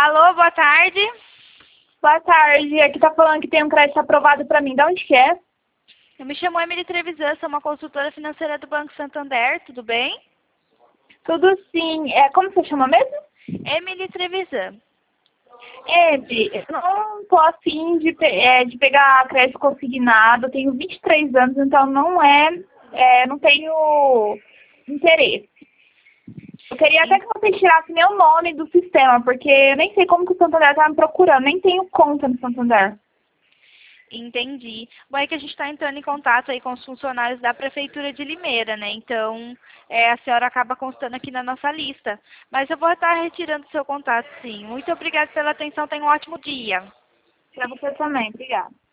Alô, boa tarde. Boa tarde, aqui tá falando que tem um crédito aprovado pra mim. De onde que é? Eu me chamo Emily Trevisan, sou uma consultora financeira do Banco Santander, tudo bem? Tudo sim. Como você chama mesmo? Emily Trevisan. Eu não tô afim de pegar crédito consignado. Eu tenho 23 anos, então não tenho interesse. Eu queria até que você tirasse meu nome do sistema, porque eu nem sei como que o Santander tá me procurando. Nem tenho conta no Santander. Entendi. Bom, é que a gente está entrando em contato aí com os funcionários da Prefeitura de Limeira, né? Então, a senhora acaba constando aqui na nossa lista. Mas eu vou estar retirando seu contato, sim. Muito obrigada pela atenção, tenha um ótimo dia. Pra você também. Obrigada.